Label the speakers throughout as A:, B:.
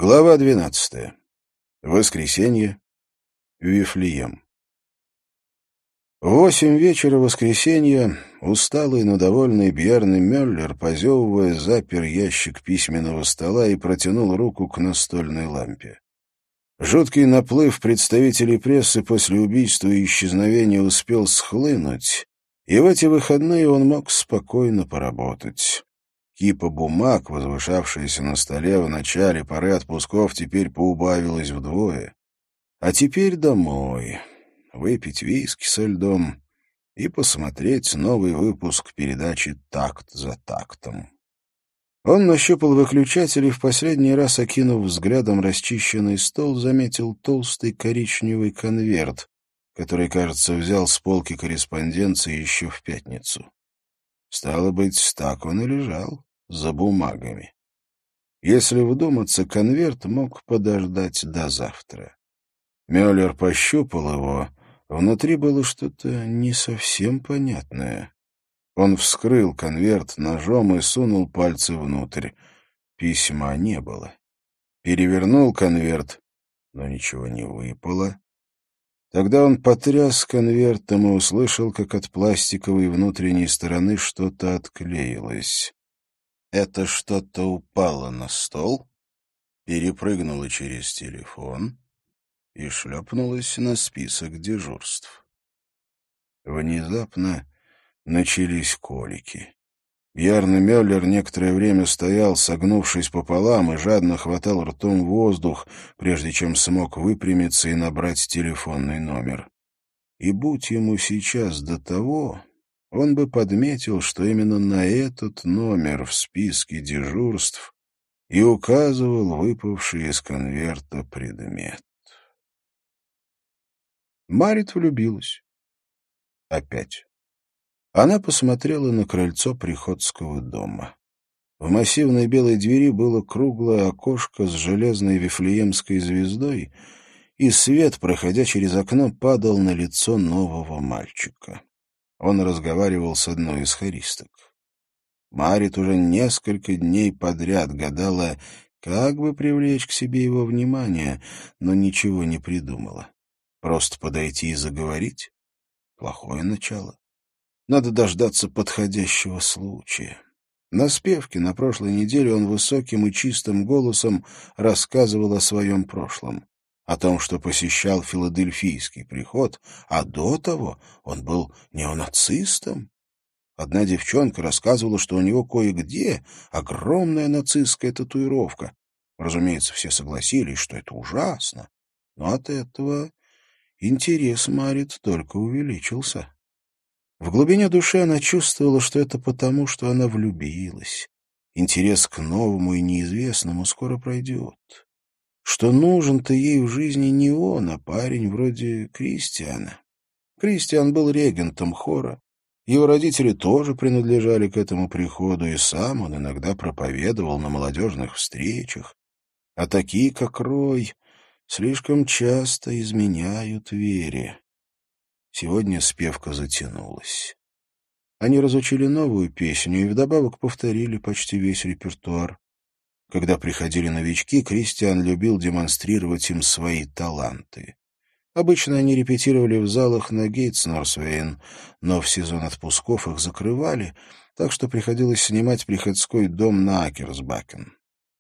A: Глава 12. Воскресенье. Вифлеем. В 8 вечера воскресенья усталый, но довольный Бьерн Мюллер, позевывая, запер ящик письменного стола и протянул руку к настольной лампе. Жуткий наплыв представителей прессы после убийства и исчезновения успел схлынуть, и в эти выходные он мог спокойно поработать. Кипа бумаг, возвышавшаяся на столе в начале поры отпусков, теперь поубавилась вдвое. А теперь домой, выпить виски со льдом и посмотреть новый выпуск передачи «Такт за тактом». Он нащупал выключатель и в последний раз, окинув взглядом расчищенный стол, заметил толстый коричневый конверт, который, кажется, взял с полки корреспонденции еще в пятницу. Стало быть, так он и лежал, за бумагами. Если вдуматься, конверт мог подождать до завтра. Мюллер пощупал его. Внутри было что-то не совсем понятное. Он вскрыл конверт ножом и сунул пальцы внутрь. Письма не было. Перевернул конверт, но ничего не выпало. Тогда он потряс конвертом и услышал, как от пластиковой внутренней стороны что-то отклеилось. Это что-то упало на стол, перепрыгнуло через телефон и шлепнулось на список дежурств. Внезапно начались колики. Бьерн Мюллер некоторое время стоял, согнувшись пополам, и жадно хватал ртом воздух, прежде чем смог выпрямиться и набрать телефонный номер. И будь ему сейчас до того, он бы подметил, что именно на этот номер в списке дежурств и указывал выпавший из конверта предмет. Марит влюбилась. Опять. Она посмотрела на крыльцо приходского дома. В массивной белой двери было круглое окошко с железной вифлеемской звездой, и свет, проходя через окно, падал на лицо нового мальчика. Он разговаривал с одной из хористок. Марит уже несколько дней подряд гадала, как бы привлечь к себе его внимание, но ничего не придумала. Просто подойти и заговорить? Плохое начало. Надо дождаться подходящего случая. На спевке на прошлой неделе он высоким и чистым голосом рассказывал о своем прошлом, о том, что посещал филадельфийский приход, а до того он был неонацистом. Одна девчонка рассказывала, что у него кое-где огромная нацистская татуировка. Разумеется, все согласились, что это ужасно, но от этого интерес Марит только увеличился. В глубине души она чувствовала, что это потому, что она влюбилась. Интерес к новому и неизвестному скоро пройдет. Что нужен-то ей в жизни не он, а парень вроде Кристиана. Кристиан был регентом хора. Его родители тоже принадлежали к этому приходу, и сам он иногда проповедовал на молодежных встречах. А такие, как Рой, слишком часто изменяют вере. Сегодня спевка затянулась. Они разучили новую песню и вдобавок повторили почти весь репертуар. Когда приходили новички, Кристиан любил демонстрировать им свои таланты. Обычно они репетировали в залах на Гейтснорсвейн, но в сезон отпусков их закрывали, так что приходилось снимать приходской дом на Акерсбакен.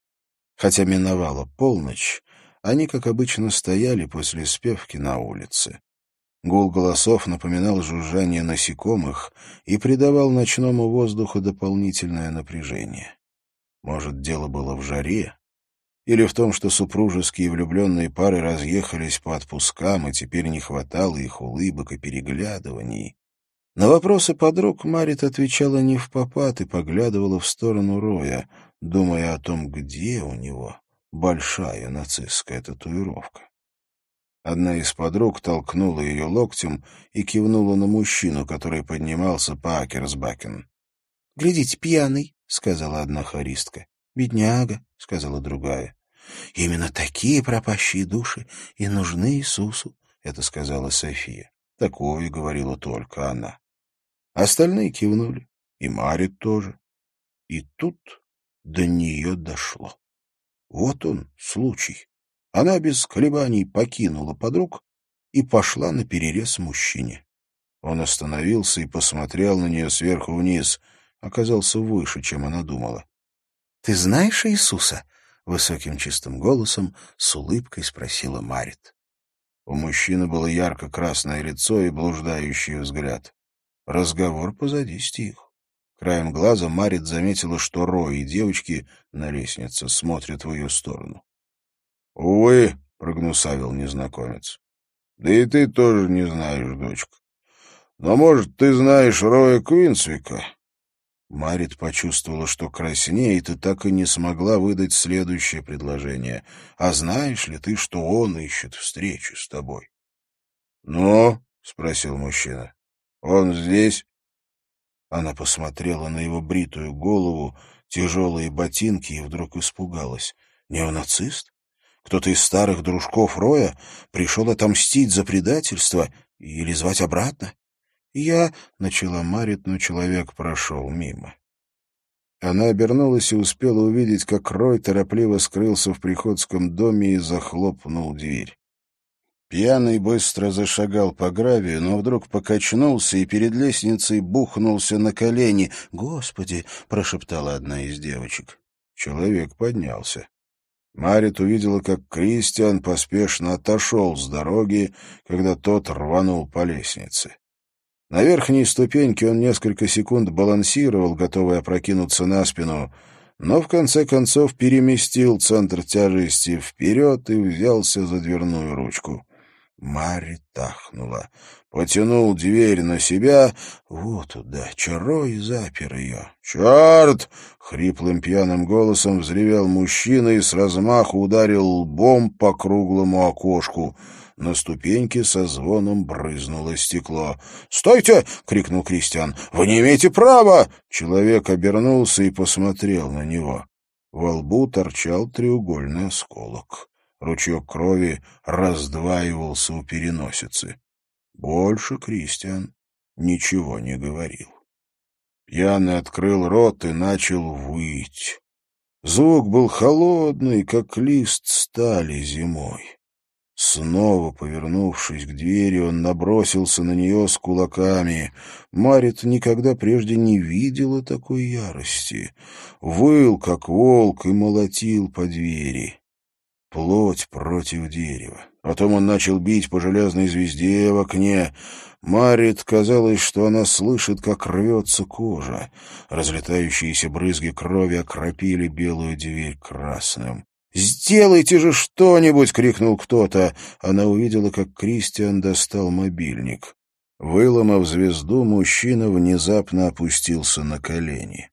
A: Хотя миновала полночь, они, как обычно, стояли после спевки на улице. Гул голосов напоминал жужжание насекомых и придавал ночному воздуху дополнительное напряжение. Может, дело было в жаре? Или в том, что супружеские влюбленные пары разъехались по отпускам, и теперь не хватало их улыбок и переглядываний? На вопросы подруг Марит отвечала невпопад и поглядывала в сторону Роя, думая о том, где у него большая нацистская татуировка. Одна из подруг толкнула ее локтем и кивнула на мужчину, который поднимался по Акерсбакен. — Глядите, пьяный, — сказала одна хористка. — Бедняга, — сказала другая. — Именно такие пропащие души и нужны Иисусу, — это сказала София. Такое говорила только она. Остальные кивнули, и Марит тоже. И тут до нее дошло. Вот он, случай. Она без колебаний покинула подруг и пошла наперерез мужчине. Он остановился и посмотрел на нее сверху вниз. Оказался выше, чем она думала. — Ты знаешь Иисуса? — высоким чистым голосом с улыбкой спросила Марит. У мужчины было ярко-красное лицо и блуждающий взгляд. Разговор позади стих. Краем глаза Марит заметила, что Рой и девочки на лестнице смотрят в ее сторону. — Увы, — прогнусавил незнакомец. — Да и ты тоже не знаешь, дочка. Но, может, ты знаешь Роя Квинсвика? Марит почувствовала, что краснеет, и так и не смогла выдать следующее предложение. «А знаешь ли ты, что он ищет встречи с тобой?» «Ну?» — спросил мужчина. «Он здесь?» Она посмотрела на его бритую голову, тяжелые ботинки и вдруг испугалась. «Неонацист? Кто-то из старых дружков Роя пришел отомстить за предательство или звать обратно?» «Я...» — начала Марит, но человек прошел мимо. Она обернулась и успела увидеть, как Рой торопливо скрылся в приходском доме и захлопнул дверь. Пьяный быстро зашагал по гравию, но вдруг покачнулся и перед лестницей бухнулся на колени. «Господи!» — прошептала одна из девочек. Человек поднялся. Марит увидела, как Кристиан поспешно отошел с дороги, когда тот рванул по лестнице. На верхней ступеньке он несколько секунд балансировал, готовый опрокинуться на спину, но в конце концов переместил центр тяжести вперед и взялся за дверную ручку. Марит ахнула. Потянул дверь на себя. Вот удача, Рой запер ее. «Черт!» — хриплым пьяным голосом взревел мужчина и с размаху ударил лбом по круглому окошку. На ступеньке со звоном брызнуло стекло. «Стойте!» — крикнул Кристиан. «Вы не имеете права!» Человек обернулся и посмотрел на него. Во лбу торчал треугольный осколок. Ручеек крови раздваивался у переносицы. Больше Кристиан ничего не говорил. Пьяный открыл рот и начал выть. Звук был холодный, как лист стали зимой. Снова повернувшись к двери, он набросился на нее с кулаками. Марит никогда прежде не видела такой ярости. Выл, как волк, и молотил по двери. Плоть против дерева. Потом он начал бить по железной звезде в окне. Марит казалось, что она слышит, как рвется кожа. Разлетающиеся брызги крови окропили белую дверь красным. «Сделайте же что-нибудь!» — крикнул кто-то. Она увидела, как Кристиан достал мобильник. Выломав звезду, мужчина внезапно опустился на колени.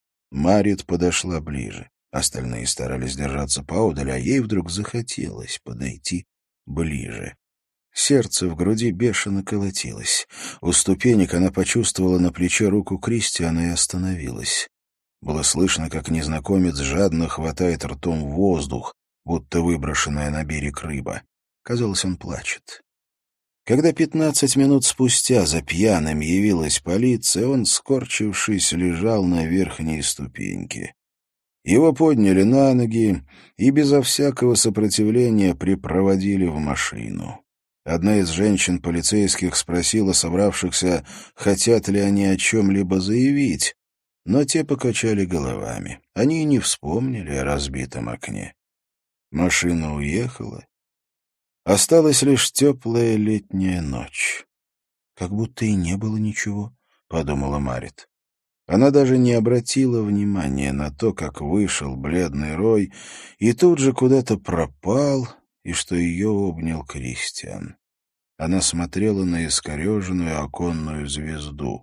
A: Марит подошла ближе. Остальные старались держаться поодаль, а ей вдруг захотелось подойти ближе. Сердце в груди бешено колотилось. У ступенек она почувствовала на плече руку Кристиана и остановилась. Было слышно, как незнакомец жадно хватает ртом воздух, будто выброшенная на берег рыба. Казалось, он плачет. Когда 15 минут спустя за пьяным явилась полиция, он, скорчившись, лежал на верхней ступеньке. Его подняли на ноги и безо всякого сопротивления припроводили в машину. Одна из женщин-полицейских спросила собравшихся, хотят ли они о чем-либо заявить, но те покачали головами. Они и не вспомнили о разбитом окне. Машина уехала. Осталась лишь теплая летняя ночь. «Как будто и не было ничего», — подумала Марит. Она даже не обратила внимания на то, как вышел бледный Рой, и тут же куда-то пропал, и что ее обнял Кристиан. Она смотрела на искореженную оконную звезду.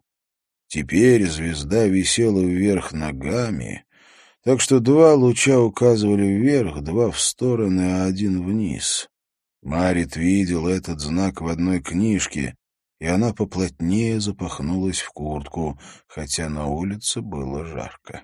A: Теперь звезда висела вверх ногами, так что два луча указывали вверх, два в стороны, а один вниз. Марит видел этот знак в одной книжке, и она поплотнее запахнулась в куртку, хотя на улице было жарко.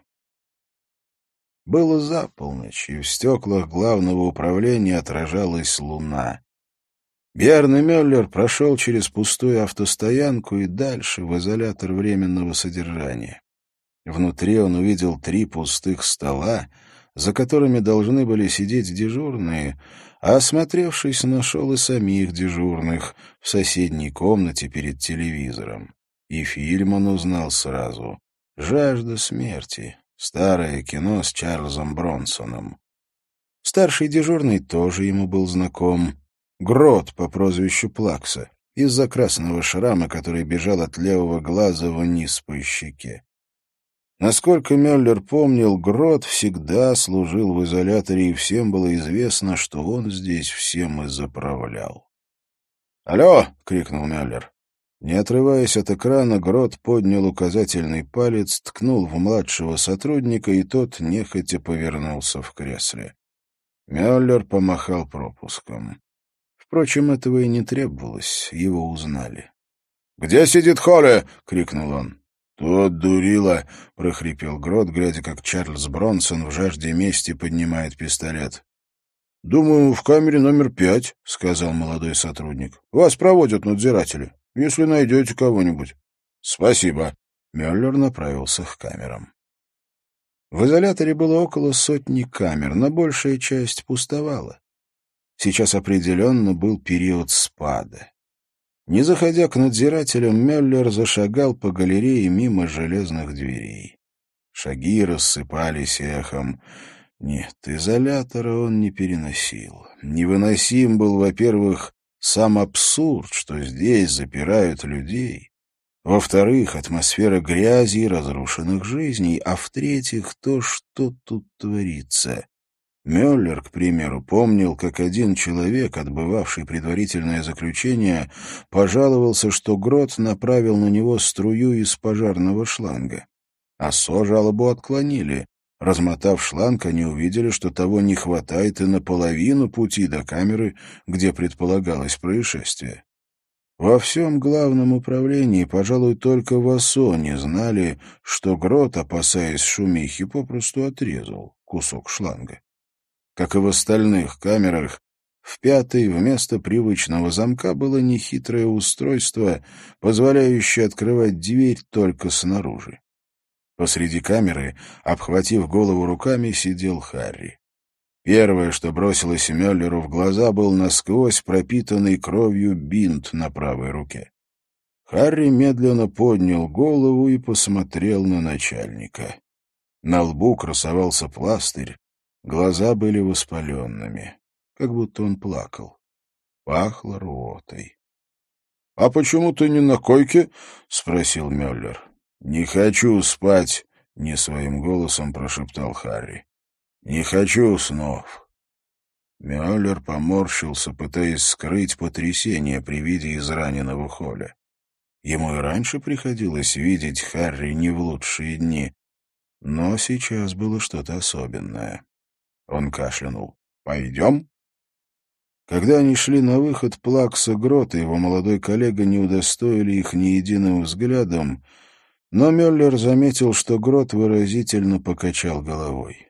A: Было за полночь, и в стеклах главного управления отражалась луна. Бjarne Мюллер прошел через пустую автостоянку и дальше в изолятор временного содержания. Внутри он увидел 3 пустых стола, за которыми должны были сидеть дежурные, а, осмотревшись, нашел и самих дежурных в соседней комнате перед телевизором. И фильм он узнал сразу. «Жажда смерти». Старое кино с Чарльзом Бронсоном. Старший дежурный тоже ему был знаком. Грот по прозвищу Плакса, из-за красного шрама, который бежал от левого глаза вниз по щеке. Насколько Мюллер помнил, Грот всегда служил в изоляторе, и всем было известно, что он здесь всем и заправлял. «Алло!» — крикнул Мюллер. Не отрываясь от экрана, Грот поднял указательный палец, ткнул в младшего сотрудника, и тот нехотя повернулся в кресле. Мюллер помахал пропуском. Впрочем, этого и не требовалось, его узнали. «Где сидит Холле?» — крикнул он. «Тот дурила!» — прохрипел Грот, глядя, как Чарльз Бронсон в жажде мести поднимает пистолет. «Думаю, в камере номер 5», — сказал молодой сотрудник. «Вас проводят надзиратели, если найдете кого-нибудь». «Спасибо». Мюллер направился к камерам. В изоляторе было около 100 камер, но большая часть пустовала. Сейчас определенно был период спада. Не заходя к надзирателям, Мюллер зашагал по галерее мимо железных дверей. Шаги рассыпались эхом. Нет, изолятора он не переносил. Невыносим был, во-первых, сам абсурд, что здесь запирают людей. Во-вторых, атмосфера грязи и разрушенных жизней. А в-третьих, то, что тут творится. Мюллер, к примеру, помнил, как один человек, отбывавший предварительное заключение, пожаловался, что Грот направил на него струю из пожарного шланга. АСО жалобу отклонили. Размотав шланг, они увидели, что того не хватает и на половину пути до камеры, где предполагалось происшествие. Во всем главном управлении, пожалуй, только в АСО не знали, что Грот, опасаясь шумихи, попросту отрезал кусок шланга. Как и в остальных камерах, в 5-й вместо привычного замка было нехитрое устройство, позволяющее открывать дверь только снаружи. Посреди камеры, обхватив голову руками, сидел Харри. Первое, что бросилось Мюллеру в глаза, был насквозь пропитанный кровью бинт на правой руке. Харри медленно поднял голову и посмотрел на начальника. На лбу красовался пластырь, глаза были воспаленными, как будто он плакал. Пахло рвотой. — А почему ты не на койке? — спросил Мюллер. — Не хочу спать, — не своим голосом прошептал Харри. — Не хочу снов. Мюллер поморщился, пытаясь скрыть потрясение при виде израненного Холля. Ему и раньше приходилось видеть Харри не в лучшие дни, но сейчас было что-то особенное. Он кашлянул. «Пойдем?» Когда они шли на выход, Плакса, Грот и его молодой коллега не удостоили их ни единым взглядом, но Мюллер заметил, что Грот выразительно покачал головой.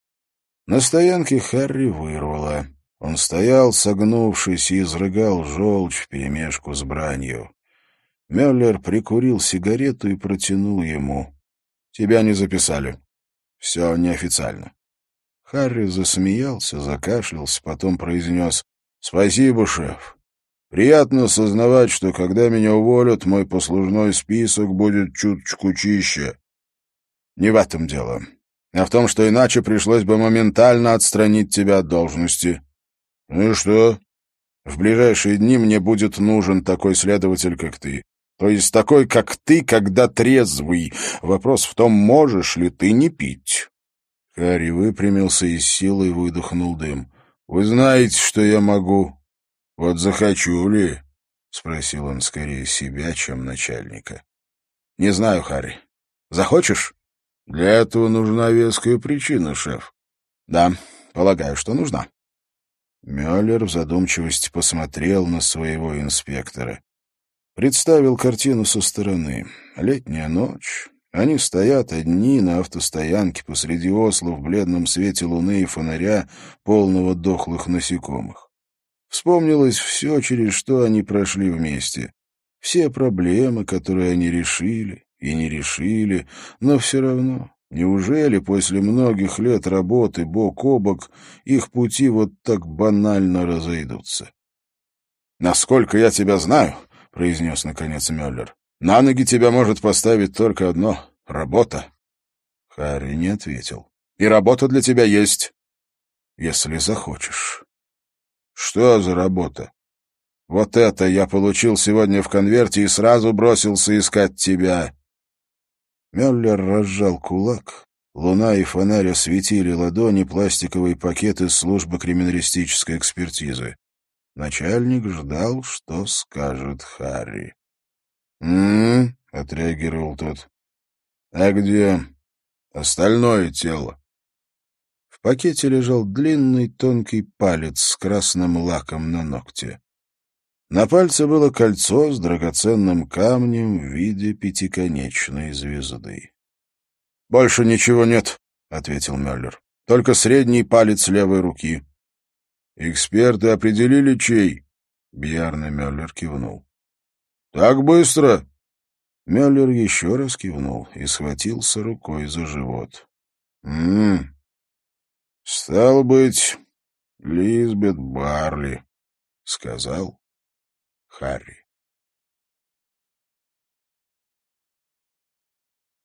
A: На стоянке Харри вырвало. Он стоял, согнувшись, и изрыгал желчь вперемешку с бранью. Мюллер прикурил сигарету и протянул ему. «Тебя не записали. Все неофициально». Харри засмеялся, закашлялся, потом произнес: «Спасибо, шеф. Приятно сознавать, что когда меня уволят, мой послужной список будет чуточку чище. Не в этом дело, а в том, что иначе пришлось бы моментально отстранить тебя от должности. Ну и что? В ближайшие дни мне будет нужен такой следователь, как ты. То есть такой, как ты, когда трезвый. Вопрос в том, можешь ли ты не пить». Харри выпрямился и с силой выдохнул дым. «Вы знаете, что я могу. Вот захочу ли?» — спросил он скорее себя, чем начальника. «Не знаю, Харри. Захочешь?» «Для этого нужна веская причина, шеф». «Да, полагаю, что нужна». Мюллер в задумчивости посмотрел на своего инспектора. Представил картину со стороны. Летняя ночь. Они стоят одни на автостоянке посреди Осло в бледном свете луны и фонаря, полного дохлых насекомых. Вспомнилось все, через что они прошли вместе. Все проблемы, которые они решили и не решили, но все равно Неужели после многих лет работы бок о бок их пути вот так банально разойдутся? «Насколько я тебя знаю, — произнес наконец Мюллер, — на ноги тебя может поставить только одно — работа». Харри не ответил. «И работа для тебя есть, если захочешь». «Что за работа?» «Вот это я получил сегодня в конверте и сразу бросился искать тебя». Мюллер разжал кулак. Луна и фонарь осветили ладони пластиковый пакет из службы криминалистической экспертизы. Начальник ждал, что скажет Харри. Отреагировал тот. «А где остальное тело?» В пакете лежал длинный тонкий палец с красным лаком на ногте. На пальце было кольцо с драгоценным камнем в виде пятиконечной звезды. «Больше ничего нет», — ответил Мюллер. «Только средний палец левой руки». «Эксперты определили, чей?» Бьярне Мюллер кивнул. «Так быстро?» Мюллер еще раз кивнул и схватился рукой за живот. «Стало быть, Лизбет Барли», — сказал Харри.